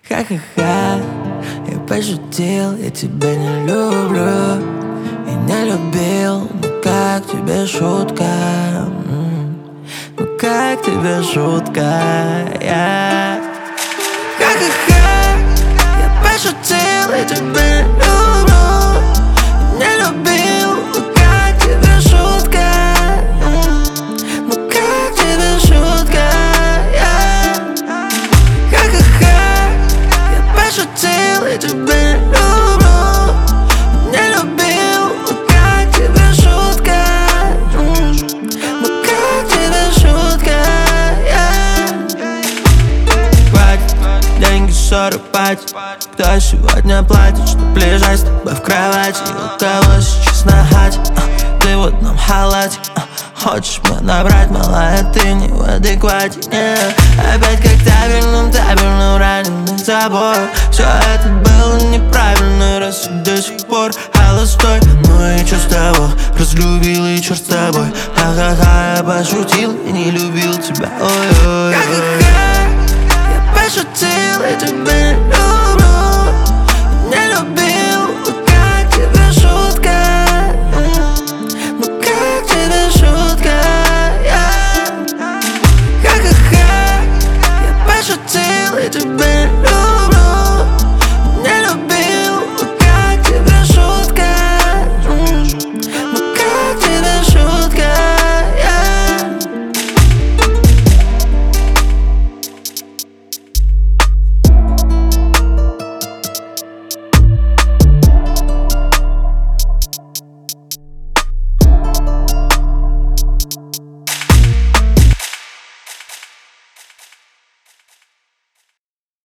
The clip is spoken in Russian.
Ха-ха-ха, я пошутил, я тебя не люблю и не любил. Ну как тебе шутка? Ну как тебе шутка? Ха-ха-ха, я пошутил, я тебя не люблю и не любил. Ну как тебе шутка? Ну как тебе шутка? Пошутил, я тебя не люблю, не любил. Ну как тебе шутка? Ну как тебе шутка? Хватит, деньги, ссоры, пати. Кто сегодня платит, чтоб лежать с тобой в кровати? У кого сейчас на хате? Ты в одном халате. Хочешь меня набрать, малая, ты не в адеквате, yeah. Опять как табельным раненый тобой. Все это было неправильно, раз и до сих пор холостой. Ну и чё с того, разлюбил и чёрт с тобой. Ха-ха-ха, я пошутил и не любил тебя, ой-ой-ой.